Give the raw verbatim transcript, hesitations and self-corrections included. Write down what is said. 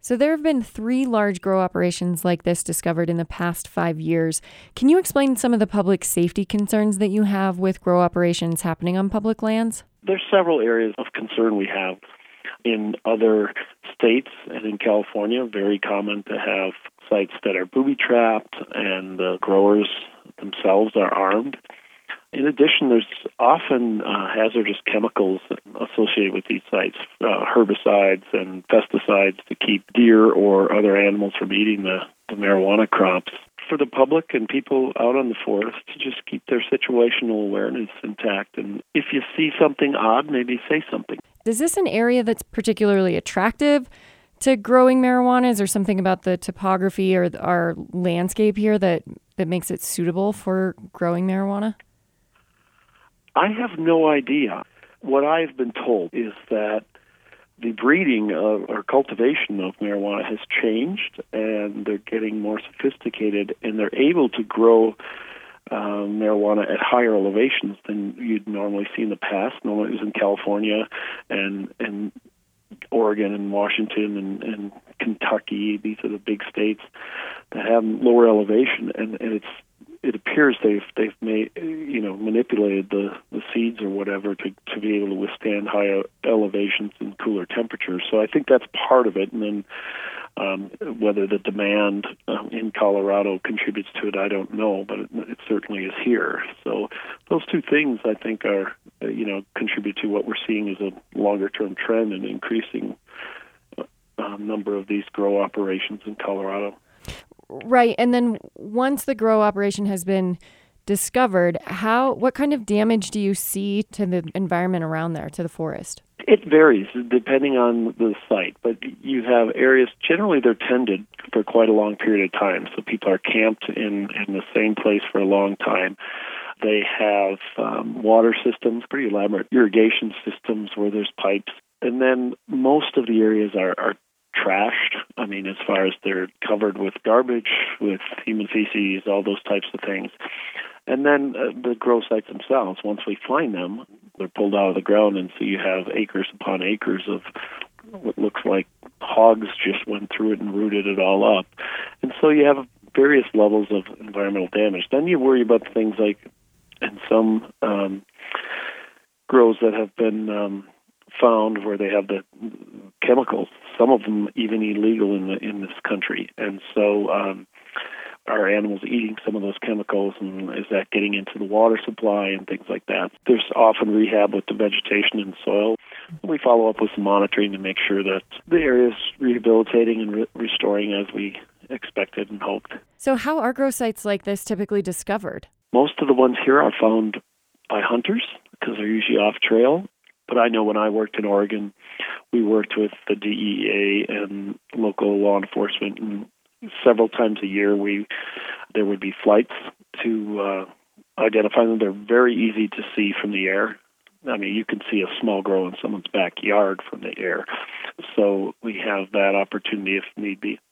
So there have been three large grow operations like this discovered in the past five years. Can you explain some of the public safety concerns that you have with grow operations happening on public lands? There's several areas of concern we have. In other states and in California, very common to have sites that are booby-trapped and the growers themselves are armed. In addition, there's often uh, hazardous chemicals associated with these sites, uh, herbicides and pesticides to keep deer or other animals from eating the, the marijuana crops. For the public and people out on the forest to just keep their situational awareness intact. And if you see something odd, maybe say something. Is this an area that's particularly attractive to growing marijuana? Is there something about the topography or our landscape here that, that makes it suitable for growing marijuana? I have no idea. What I've been told is that the breeding of, or cultivation of marijuana has changed, and they're getting more sophisticated, and they're able to grow uh, marijuana at higher elevations than you'd normally see in the past. Normally it was in California and, and Oregon and Washington and, and Kentucky. These are the big states that have lower elevation, and, and it's it appears they've they've made you know manipulated the, the seeds or whatever to, to be able to withstand higher elevations and cooler temperatures. So I think that's part of it. And then um, whether the demand um, in Colorado contributes to it, I don't know, but it, it certainly is here. So those two things I think are uh, you know contribute to what we're seeing as a longer term trend in increasing uh, uh, number of these grow operations in Colorado. Right. And then once the grow operation has been discovered, how what kind of damage do you see to the environment around there, to the forest? It varies depending on the site, but you have areas, generally they're tended for quite a long period of time. So people are camped in, in the same place for a long time. They have um, water systems, pretty elaborate irrigation systems where there's pipes. And then most of the areas are, are trashed. I mean, as far as they're covered with garbage, with human feces, all those types of things. And then uh, the grow sites themselves, once we find them, they're pulled out of the ground, and so you have acres upon acres of what looks like hogs just went through it and rooted it all up. And so you have various levels of environmental damage. Then you worry about things like, in some um, grows that have been um, found where they have the chemicals, some of them even illegal in the in this country. And so um, are animals eating some of those chemicals, and is that getting into the water supply and things like that? There's often rehab with the vegetation and soil. We follow up with some monitoring to make sure that the area is rehabilitating and re- restoring as we expected and hoped. So how are grow sites like this typically discovered? Most of the ones here are found by hunters because they're usually off trail. But I know when I worked in Oregon, we worked with the D E A and local law enforcement, and several times a year we there would be flights to uh, identify them. They're very easy to see from the air. I mean, you can see a small grow in someone's backyard from the air. So we have that opportunity if need be.